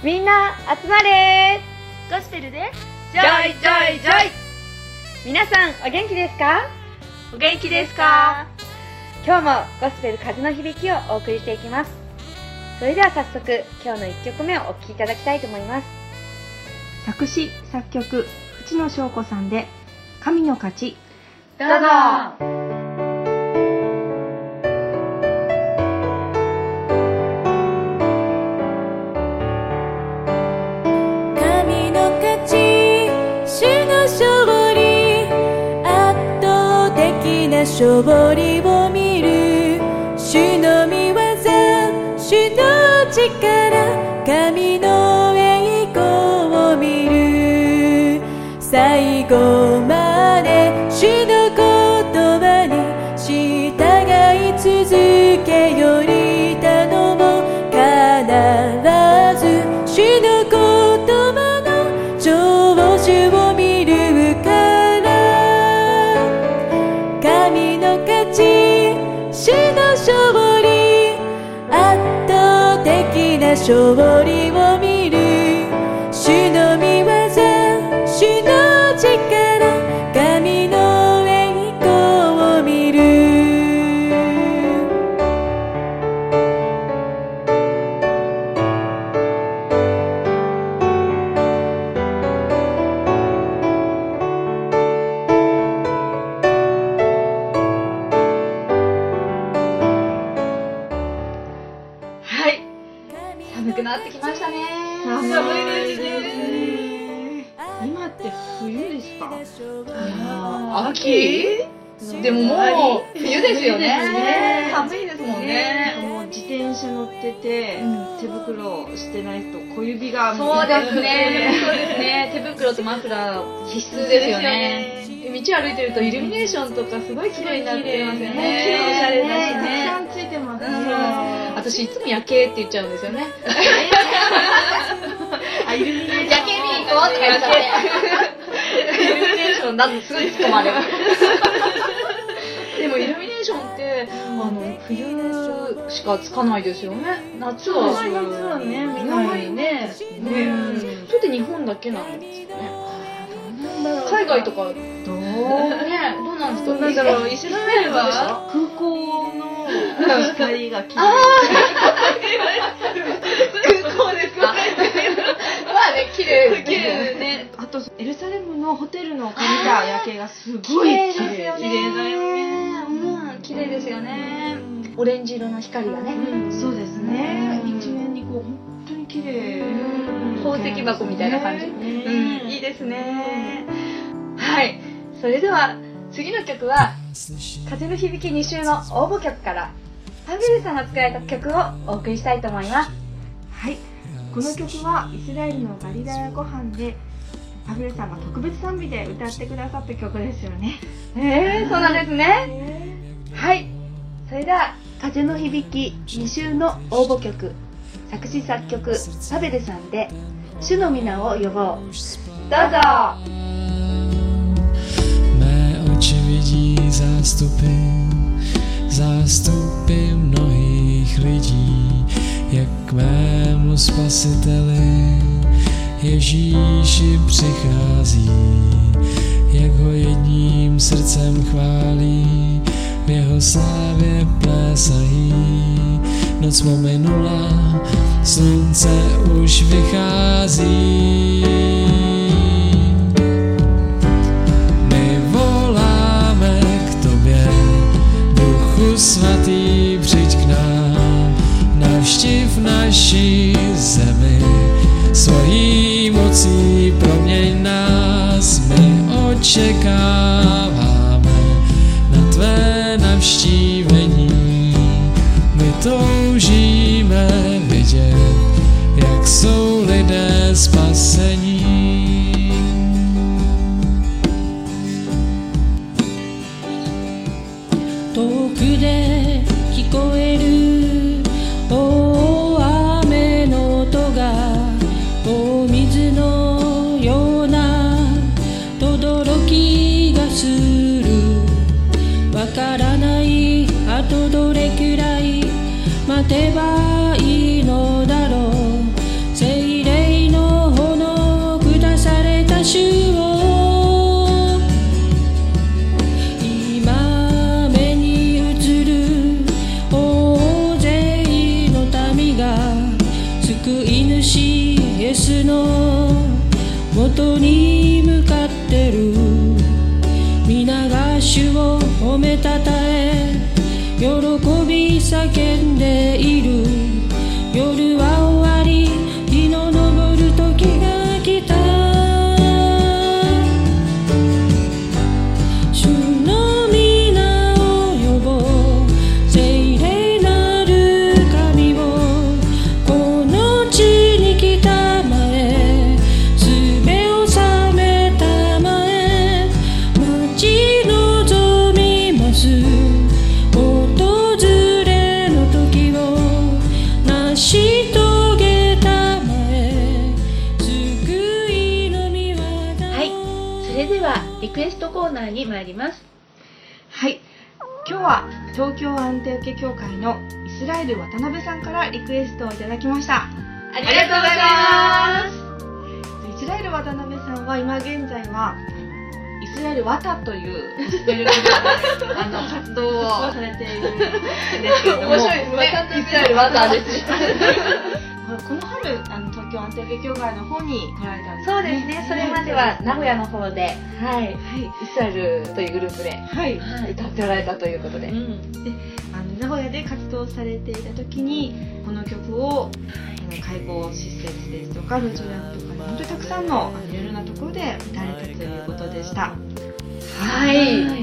みんな集まれゴスペルでジョイジョイジョイ。皆さんお元気ですか？ お元気ですか？ 今日もゴスペル風の響きをお送りしていきます。それでは早速今日の1曲目をお聴きいただきたいと思います。 作詞作曲淵野翔子さんで神の勝ち。 どうぞ。 神の勝ち、主の勝利、圧倒的な勝利を見る。主の御業、主の力、神の栄光を見る。最後まで主の言葉に従い続けよりたのも必ず主の言葉の成就を見るから。神の勝ち、主の勝利、圧倒的な勝利を見る。主の御業、主の力、神の栄光を見る。 はい、寒くなってきましたね。 寒いですね。今って冬ですか？ 秋？でももう冬ですよね。寒いですもんね。 もう自転車乗ってて、手袋してないと小指がそうですね。そうですね。手袋とマフラー必須ですよね。道歩いてるとイルミネーションとかすごい綺麗になってますよね。おしゃれだしね。 たくさんついてますね。 私いつも夜景って言っちゃうんですよね。 あ、イルミネーション。 夜景見に行こうって言っちゃって。イルミネーションだとすごい突っ込まれる。でもイルミネーションって冬しかつかないですよね。夏はね、見ないね。それって日本だけなんですかね。海外とかどうなんですか。なんだろう。イスラエルは空港の光が綺麗。 空港ですか。まあね、綺麗ですね。 あとエルサレムのホテルの借りた夜景がすごい綺麗だよね。 綺麗ですよね。オレンジ色の光がね。 そうですね。一面にこう本当に綺麗。 宝石箱みたいな感じ。いいですね。はい。それでは次の曲は風の響き2週の応募曲からパベルさんが作られた曲をお送りしたいと思います。 はい。この曲はイスラエルのガリラヤ湖畔でパベルさんが特別賛美で歌ってくださった曲ですよね。 そうなんですね。はい。それでは風の響き2週の応募曲、作詞作曲パベルさんで主の皆を呼ぼう。どうぞ。 Mé oči vidí zástupy mnohých lidí, jak k mému spasiteli Ježíši přichází, jak ho jedním srdcem chválí, v jeho slávě plésají. Noc mu minula, slunce už vychází. My voláme k tobě, Duchu svatý, přijď k nám, navštiv naši zemi, svojí mocí proměň nás. My očekáváme na tvé navštívení, my toužíme vidět, jak jsou lidé spasení. Toku de kikoeru大雨の音が大水のような轟きがする。わからないあとどれくらい待てばいいのだろう。精霊の元に向かってる。皆が主を褒めたたえ喜び叫んでいる。夜は終わり日の昇る時が来た。主の皆を呼ぼう聖霊なる神をこの地に来たまえ。すべを覚めたまえ待ち望みます。訪れの時を成し遂げたまえ救いの御業。 はい、それではリクエストコーナーに参ります。 はい、今日は東京アンテオケ教会のイスラエル渡辺さんからリクエストをいただきました。 ありがとうございます。 イスラエル渡辺さんは今現在はイスラエルワタというゴスペル活動をされているんですけれども、 面白いですね。イスラエルワタです。 この春東京アンテオケ教会の方に来られたんですね。 そうですね。それまでは名古屋の方で、はい、 はいイスラエルというグループで、 はい歌っておられたということで、 で名古屋で活動されていた時にこの曲を介護施設ですとか路地裏とかで本当にたくさんのいろいろなところで歌われたということでした。 はい、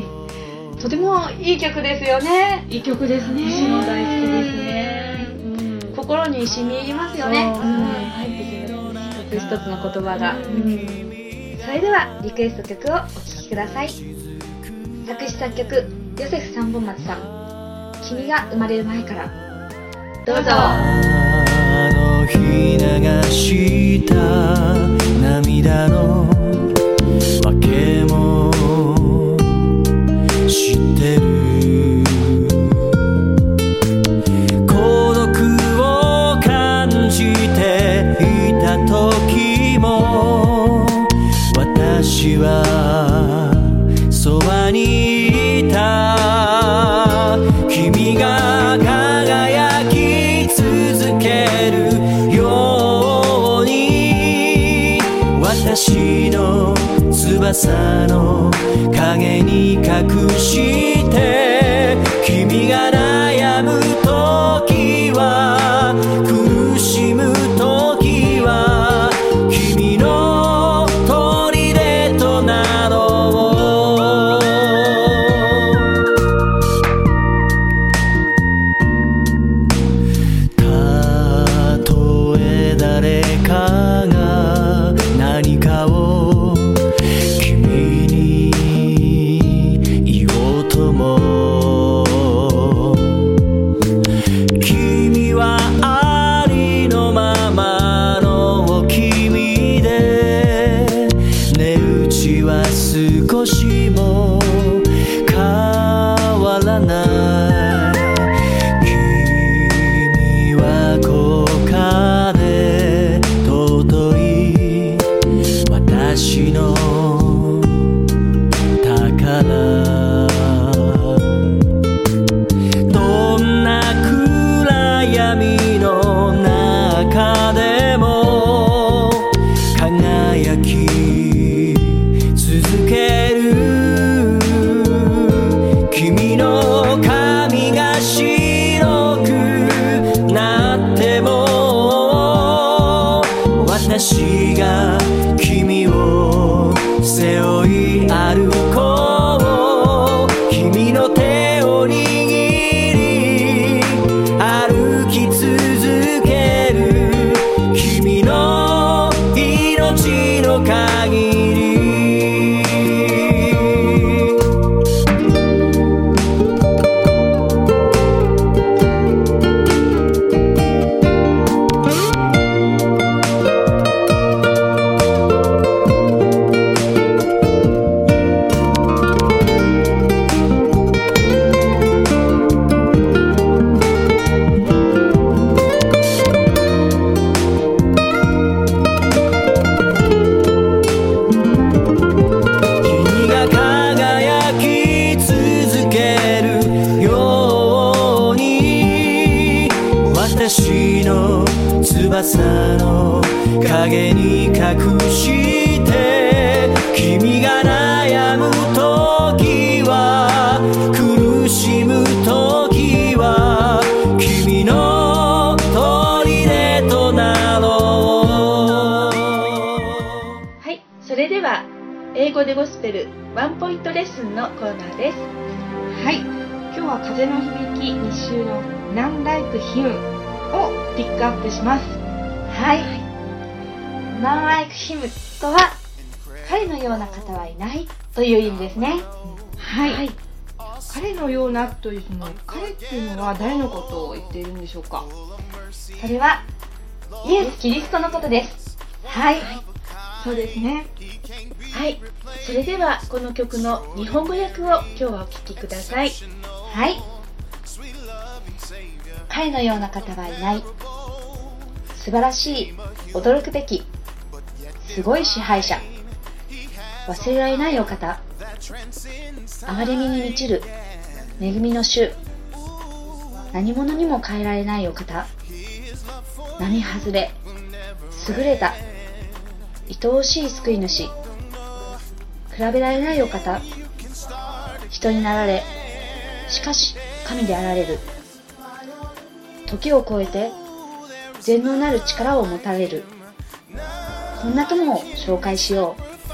とてもいい曲ですよね。 いい曲ですね。 私も大好きですね。心に染み入りますよね。 そう入ってくる一つ一つの言葉が。それではリクエスト曲をお聴きください。作詞作曲ヨセフ三本松さん、君が生まれる前から。どうぞ。 あの日流した涙の訳も知ってる。孤独を感じていた時も私はそばにいた。君が輝き続けるように私の翼の影に隠して君が悩む時は苦しむ時は君の砦となろう。たとえ誰かが何かを君に言おうとも君はありのままの君で値打ちは少しも変わらない。君は高価で尊い私の宝。どんな暗闇の中でも輝き続ける。君の髪が白くなっても私が君を背負い歩こう。君の手を握り歩き続ける。君の命の限り。 隠して君が悩む時は苦しむ時は君の砦となろう。 はい、それでは英語でゴスペルワンポイントレッスンのコーナーです。 はい、今日は風の響き2週の None Like Him をピックアップします。 はい。None like him とは、彼のような方はいないという意味ですね。 はい。彼のようなというのは、彼っていうのは誰のことを言っているんでしょうか？ それは、イエス・キリストのことです。はい。 そうですね。 はい、それではこの曲の日本語訳を今日はお聴きください。 はい。彼のような方はいない。素晴らしい、驚くべき、すごい支配者、忘れられないお方、憐れみに満ちる、恵みの主、何者にも変えられないお方、並外れ、優れた、愛おしい救い主、比べられないお方、人になられ、しかし神であられる、時を超えて全能なる力を持たれる、こんな友を紹介しよ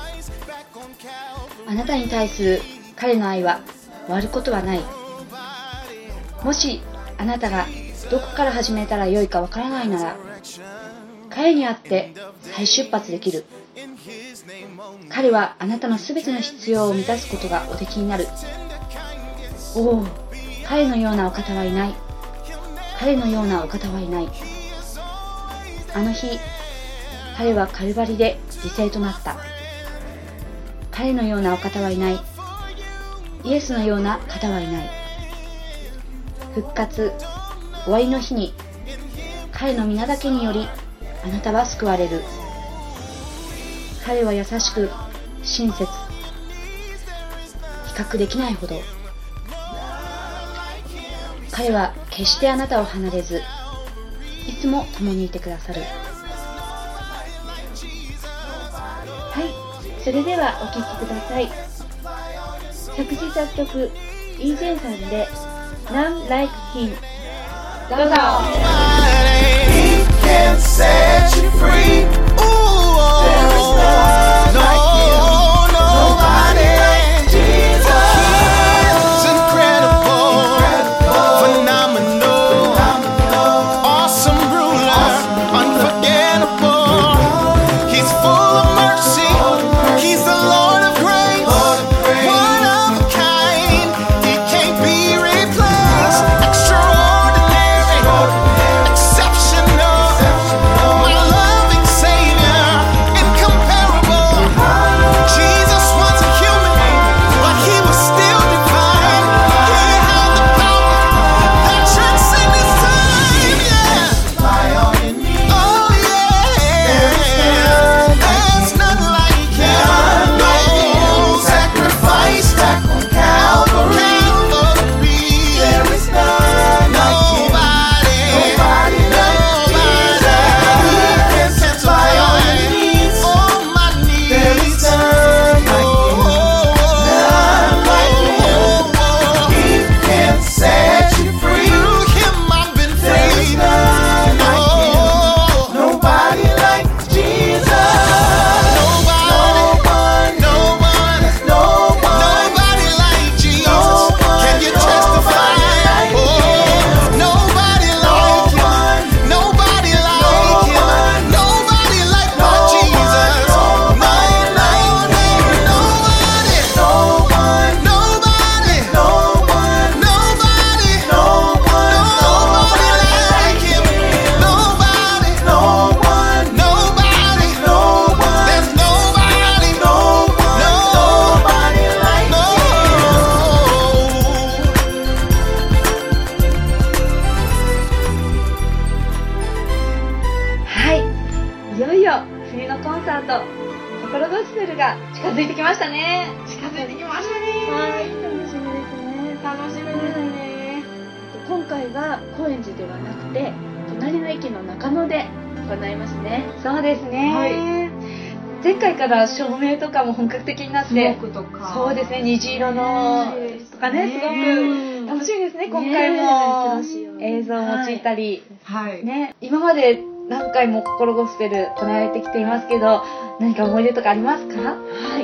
う。あなたに対する彼の愛は終わることはない。もしあなたがどこから始めたらよいかわからないなら、彼に会って再出発できる。彼はあなたのすべての必要を満たすことがおできになる。おお、彼のようなお方はいない。彼のようなお方はいない。あの日、彼はカルバリで犠牲となった。彼のようなお方はいない。イエスのような方はいない。復活、終わりの日に、彼の皆だけにより、あなたは救われる。彼は優しく、親切、比較できないほど。彼は決してあなたを離れず、いつも共にいてくださる。 はい、それではお聴きください。作詞作曲イージェンさんで None Like Him。 どうぞ。 心ゴスペルが近づいてきましたね。 近づいてきましたね。 はい、楽しみですね。 楽しみですね。 今回は高円寺ではなくて隣の駅の中野で行いますね。 そうですね。 はい。 前回から照明とかも本格的になっスモーて、 クとか。 そうですね、虹色のとかね、すごく楽しみですね、今回も。 楽しいよね映像を用いたり、 はい。 ね、今まで何回も心ゴスペル行われてきていますけど、何か思い出とかありますか？ はい。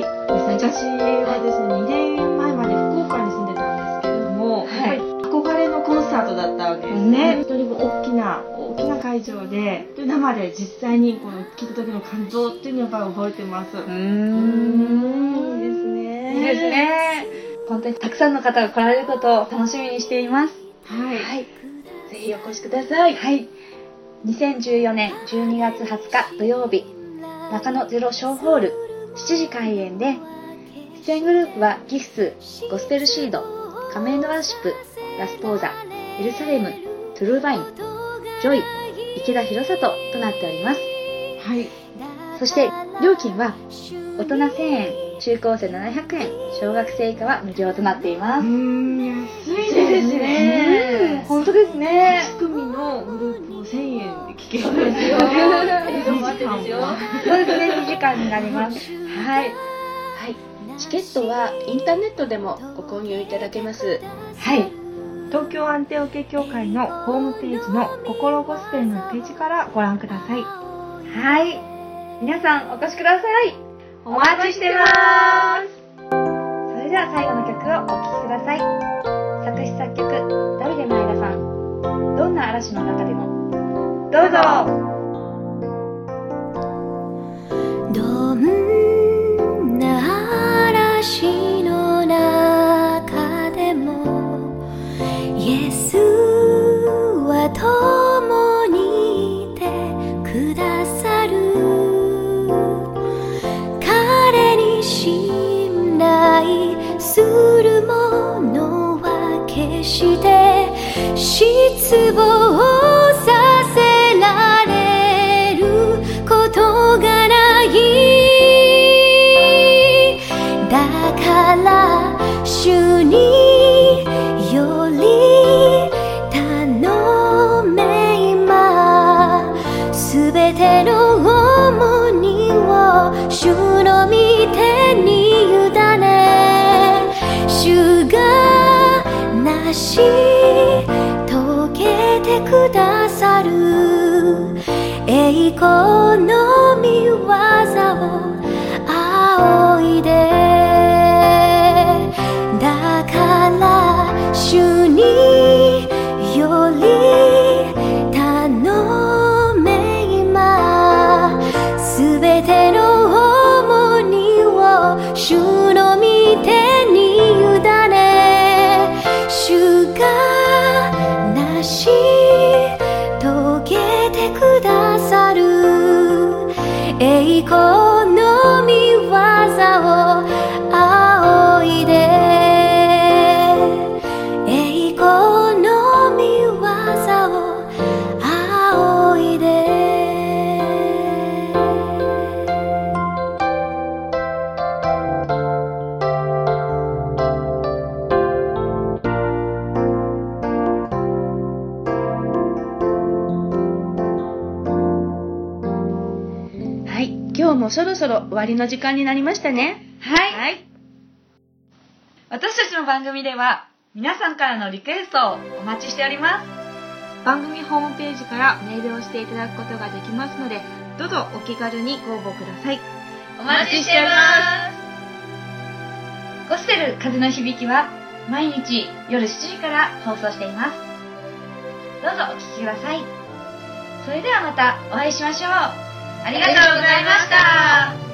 私はですね、2年前まで福岡に住んでたんですけれども、 はいやっぱり憧れのコンサートだったわけですね。本当に大きな会場で、生で実際にこの聴いた時の感動っていうのをやっぱり覚えてます。 いいですいいですね。 いいですね。本当にたくさんの方が来られることを楽しみにしています。 はい。 はい。ぜひお越しください。 はい。2014年12月20日土曜日、中野ゼロショーホール7時開演で、出演グループはギフス、ゴスペルシード、カメンドワーシップ、ラスポーザ、エルサレム、トゥルーバイン、ジョイ、池田博里となっております。 はい。 そして料金は大人1000円、中高生700円、小学生以下は無料となっています。 安いですね。 本当ですね。 8組のグループを1000円で聴けるんですよ。 映像もあってですよ。 そうですね、2時間になります。はい。 はい。チケットはインターネットでもご購入いただけます。 はい。 東京アンテオケ協会のホームページの心ゴスペルのページからご覧ください。 はい。皆さんお越しください。お待ちしてます。それでは最後の曲をお聴きください。作詞作曲、ダビデ前田さん。どんな嵐の中でも。どうぞ。 どんな嵐の中でもイエスは共にいてくださる。彼に信頼する者は決して失望させられることがない。だから主により頼め今、すべての重荷を主の御手に委ね、主がなし遂げてくださる栄光の御業を仰いで。だから主により頼め今、すべての重荷を主の御手に委ね、主がなし遂げてくださる栄光の御業を仰いで。栄光の御業を仰いで。 はい。今日もそろそろ終わりの時間になりましたね。 はい。私たちの番組では皆さんからのリクエストをお待ちしております。 番組ホームページからメールをしていただくことができますので、どうぞお気軽にご応募ください。 お待ちしております。ゴスペル風の響きは毎日夜7時から放送しています。どうぞお聞きください。それではまたお会いしましょう。ありがとうございました。